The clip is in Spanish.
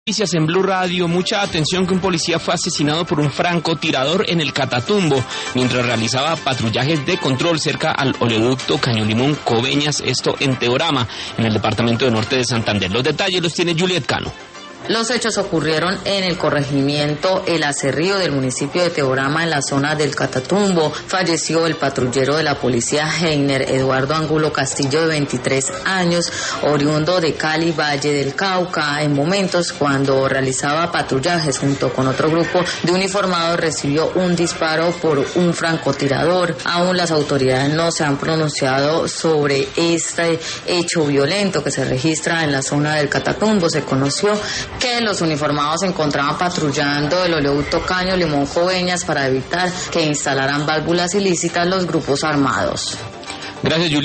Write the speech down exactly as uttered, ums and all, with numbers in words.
Noticias en Blue Radio, mucha atención que un policía fue asesinado por un francotirador en el Catatumbo mientras realizaba patrullajes de control cerca al oleoducto Caño Limón Coveñas, esto en Teorama, en el departamento de Norte de Santander. Los detalles los tiene Juliet Cano. Los hechos ocurrieron en el corregimiento El Acerrío del municipio de Teorama, en la zona del Catatumbo. Falleció el patrullero de la policía Heiner Eduardo Angulo Castillo, de veintitrés años, oriundo de Cali, Valle del Cauca. En momentos cuando realizaba patrullajes junto con otro grupo de uniformados, recibió un disparo por un francotirador. Aún las autoridades no se han pronunciado sobre este hecho violento que se registra en la zona del Catatumbo. Se conoció que los uniformados se encontraban patrullando el oleoducto Caño Limón Coveñas para evitar que instalaran válvulas ilícitas los grupos armados. Gracias, Juliet.